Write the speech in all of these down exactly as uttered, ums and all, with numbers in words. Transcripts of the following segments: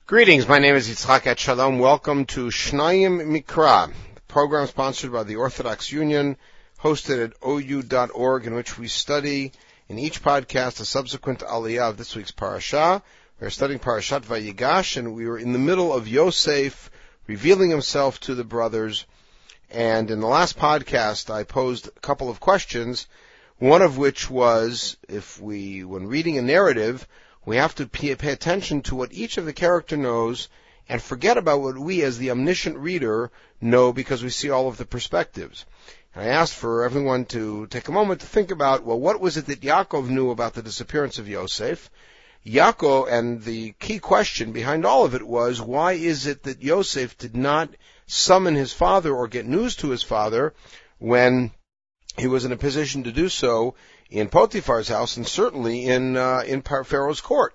Greetings, my name is Yitzchak Etshalom. Welcome to Shnayim Mikra, the program sponsored by the Orthodox Union, hosted at O U dot org, in which we study in each podcast a subsequent aliyah of this week's parasha. We are studying Parashat Vayigash, and we were in the middle of Yosef revealing himself to the brothers. And in the last podcast, I posed a couple of questions, one of which was, if we, when reading a narrative, we have to pay, pay attention to what each of the character knows and forget about what we as the omniscient reader know because we see all of the perspectives. And I asked for everyone to take a moment to think about, well, what was it that Yaakov knew about the disappearance of Yosef? Yaakov, and the key question behind all of it was, why is it that Yosef did not summon his father or get news to his father when he was in a position to do so in Potiphar's house, and certainly in uh, in Pharaoh's court?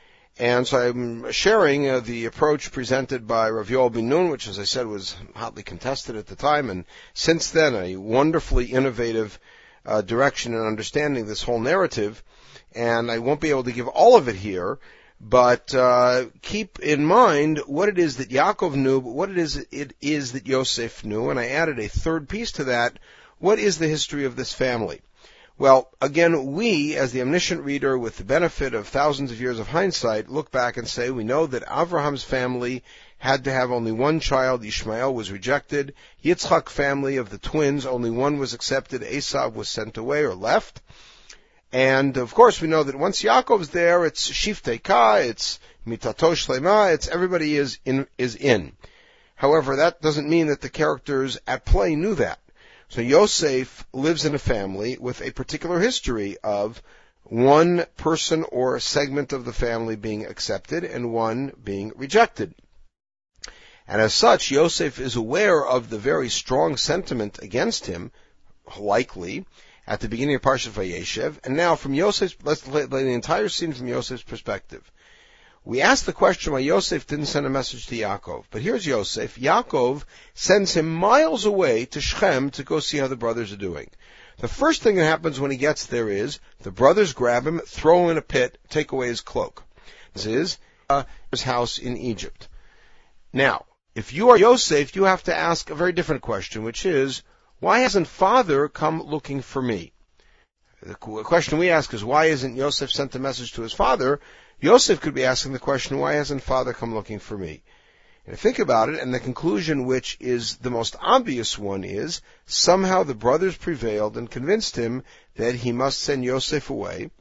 And so I'm sharing uh, the approach presented by Rav Yoel Ben Nun, which, as I said, was hotly contested at the time, and since then a wonderfully innovative uh, direction in understanding this whole narrative. And I won't be able to give all of it here, but uh, keep in mind what it is that Yaakov knew, but what it is it is that Yosef knew, and I added a third piece to that. What is the history of this family? Well, again, we, as the omniscient reader, with the benefit of thousands of years of hindsight, look back and say we know that Abraham's family had to have only one child. Ishmael was rejected. Yitzchak family of the twins, only one was accepted. Esav was sent away or left. And, of course, we know that once Yaakov's there, it's Shiftei Ka, it's Mitato Shlema, it's everybody is in, is in. However, that doesn't mean that the characters at play knew that. So Yosef lives in a family with a particular history of one person or segment of the family being accepted and one being rejected. And as such, Yosef is aware of the very strong sentiment against him, likely, at the beginning of Parshat Vayeshev. And now from Yosef's, let's lay the entire scene from Yosef's perspective. We asked the question why Yosef didn't send a message to Yaakov. But here's Yosef. Yaakov sends him miles away to Shechem to go see how the brothers are doing. The first thing that happens when he gets there is the brothers grab him, throw him in a pit, take away his cloak. This is uh, his house in Egypt. Now, if you are Yosef, you have to ask a very different question, which is, why hasn't father come looking for me? The question we ask is, why isn't Yosef sent a message to his father? Yosef could be asking the question, why hasn't father come looking for me? And think about it, and the conclusion, which is the most obvious one, is somehow the brothers prevailed and convinced him that he must send Yosef away.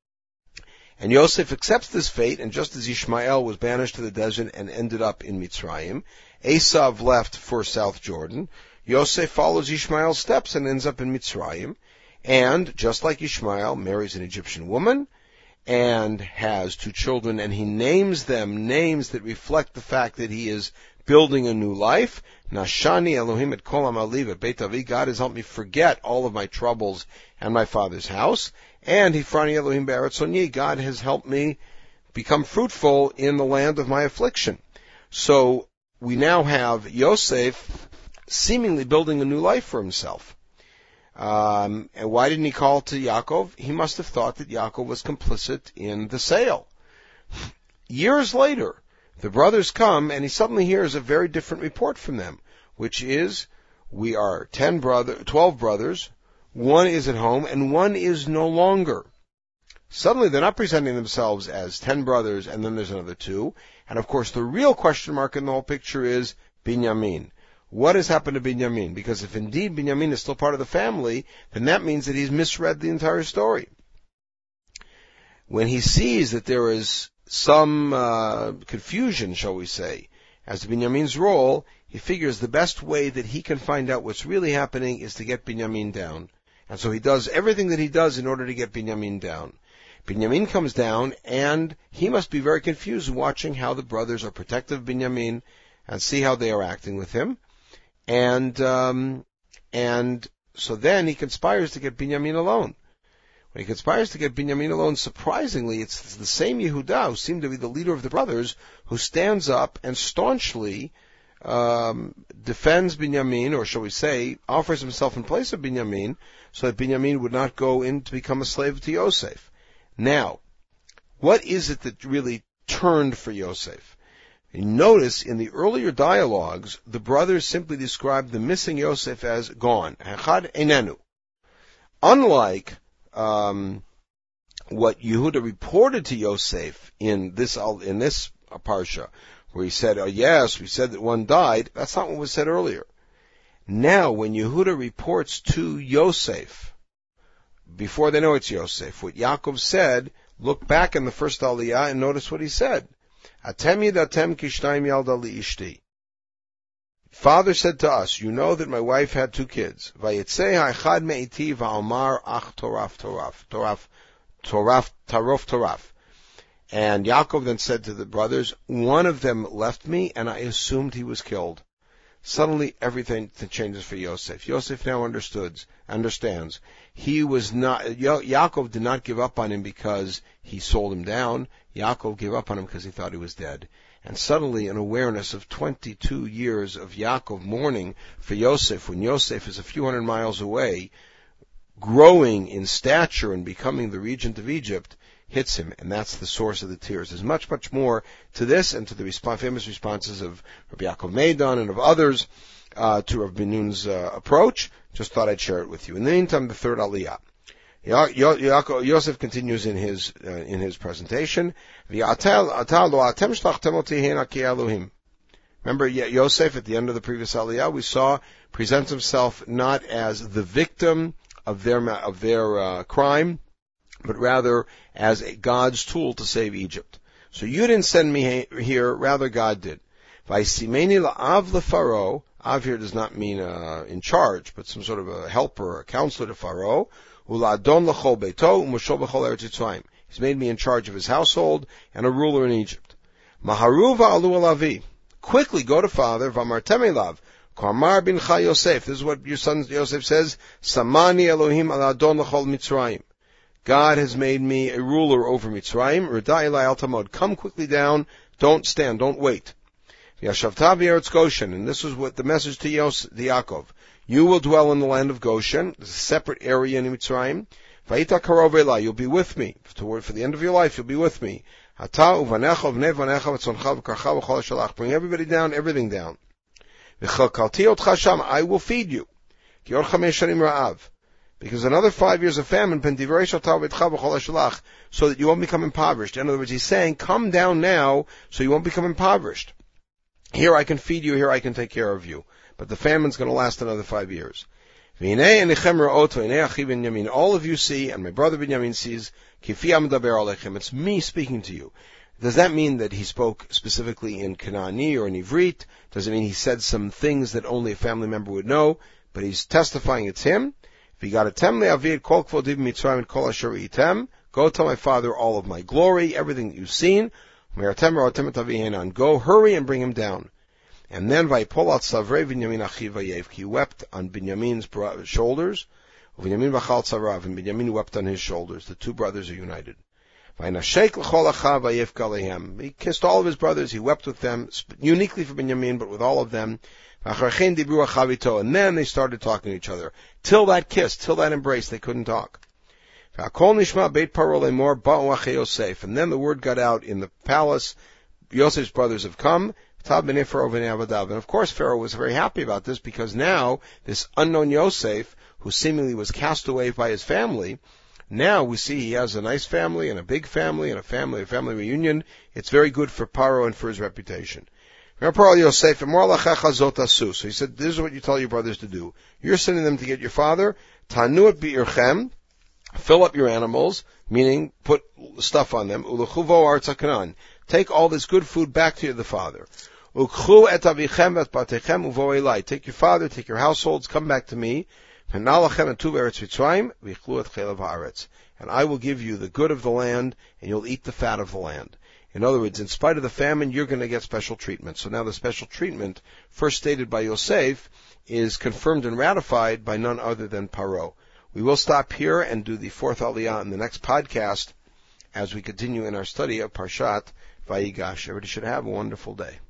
And Yosef accepts this fate, and just as Ishmael was banished to the desert and ended up in Mitzrayim, Esav left for South Jordan, Yosef follows Ishmael's steps and ends up in Mitzrayim, and, just like Ishmael, marries an Egyptian woman, and has two children, and he names them names that reflect the fact that he is building a new life. Nashani Elohim et kol amali ve'beit avi. God has helped me forget all of my troubles and my father's house. And Hifrani Elohim be'eretz oni. God has helped me become fruitful in the land of my affliction. So we now have Yosef seemingly building a new life for himself. Um, and why didn't he call to Yaakov? He must have thought that Yaakov was complicit in the sale. Years later, the brothers come, and he suddenly hears a very different report from them, which is, we are ten brother, twelve brothers, one is at home, and one is no longer. Suddenly, they're not presenting themselves as ten brothers, and then there's another two. And of course, the real question mark in the whole picture is Binyamin. What has happened to Binyamin? Because if indeed Binyamin is still part of the family, then that means that he's misread the entire story. When he sees that there is some uh, confusion, shall we say, as to Binyamin's role, he figures the best way that he can find out what's really happening is to get Binyamin down. And so he does everything that he does in order to get Binyamin down. Binyamin comes down, and he must be very confused watching how the brothers are protective of Binyamin and see how they are acting with him. And, um, and so then he conspires to get Binyamin alone. When he conspires to get Binyamin alone, surprisingly, it's the same Yehuda, who seemed to be the leader of the brothers, who stands up and staunchly, um, defends Binyamin, or shall we say, offers himself in place of Binyamin, so that Binyamin would not go in to become a slave to Yosef. Now, what is it that really turned for Yosef? And notice in the earlier dialogues, the brothers simply described the missing Yosef as gone. Hechad einenu. Unlike um, what Yehuda reported to Yosef in this in this parsha, where he said, "Oh yes, we said that one died." That's not what was said earlier. Now, when Yehuda reports to Yosef, before they know it's Yosef, what Yaakov said, look back in the first Aliyah and notice what he said. Atem yidatem kishnayim yalda liishti. Father said to us, you know that my wife had two kids. Vayetzei ha'echad me'iti va'omar ach toraf toraf. Toraf, toraf, tarof toraf. And Yaakov then said to the brothers, one of them left me and I assumed he was killed. Suddenly everything changes for Yosef. Yosef now understood, understands. He was not, Yo- Yaakov did not give up on him because he sold him down. Yaakov gave up on him because he thought he was dead. And suddenly an awareness of twenty-two years of Yaakov mourning for Yosef, when Yosef is a few hundred miles away, growing in stature and becoming the regent of Egypt, hits him, and that's the source of the tears. There's much, much more to this and to the resp- famous responses of Rabbi Yaakov Meidan and of others uh, to Rabbi Binun's uh, approach. Just thought I'd share it with you. In the meantime, the third Aliyah. Ya- Yo- Yaakov, Yosef continues in his uh, in his presentation. Remember Yosef at the end of the previous Aliyah, we saw presents himself not as the victim of their of their uh, crime, but rather as a God's tool to save Egypt. So you didn't send me here, rather God did. Vaisimeni la'av leFaro. Av here does not mean uh, in charge, but some sort of a helper or a counselor to Pharaoh. Ula'adon l'chol beito u'moshol b'chol eretz Yitzrayim. He's made me in charge of his household and a ruler in Egypt. Maharu va'alu alavi. Quickly go to father, v'amartem elav. Kamar bincha Yosef. This is what your son Yosef says. Samani Elohim ala'adon l'chol Mitzrayim. God has made me a ruler over Mitzrayim. R'da ilai al tamod. Come quickly down. Don't stand. Don't wait. V'yashavta v'eretz Goshen. And this is what the message to Yos, to Yaakov. You will dwell in the land of Goshen. There's a separate area in Mitzrayim. V'yita karov elai. You'll be with me. For the end of your life, you'll be with me. Ata uvanecha v'nei vanecha v'tzoncha v'karcha v'chol ha'shalach. Bring everybody down, everything down. V'chalkalti otcha sham. I will feed you. Ki or chamesh shanim ra'av. Because another five years of famine, so that you won't become impoverished. In other words, he's saying, come down now so you won't become impoverished. Here I can feed you, here I can take care of you. But the famine's going to last another five years. All of you see, and my brother Binyamin sees, it's me speaking to you. Does that mean that he spoke specifically in Kanani or in Ivrit? Does it mean he said some things that only a family member would know? But he's testifying it's him. Go tell my father all of my glory, everything that you've seen. Go, hurry and bring him down. And then he wept on Binyamin's shoulders. And Binyamin wept on his shoulders. The two brothers are united. He kissed all of his brothers. He wept with them, uniquely for Binyamin, but with all of them. And then they started talking to each other. Till that kiss, till that embrace, they couldn't talk. And then the word got out in the palace, Yosef's brothers have come. And of course Pharaoh was very happy about this, because now this unknown Yosef, who seemingly was cast away by his family, now we see he has a nice family and a big family and a family, a family reunion. It's very good for Pharaoh and for his reputation. So he said, this is what you tell your brothers to do. You're sending them to get your father. Tanuat bi'irchem. Fill up your animals, meaning put stuff on them. Uluchuvo arza Canaan. Take all this good food back to the father. Ukchu et avichem et batechem uvo elai. Take your father, take your households, come back to me. And I will give you the good of the land, and you'll eat the fat of the land. In other words, in spite of the famine, you're going to get special treatment. So now the special treatment, first stated by Yosef, is confirmed and ratified by none other than Paro. We will stop here and do the fourth Aliyah in the next podcast as we continue in our study of Parshat Vayigash. Everybody should have a wonderful day.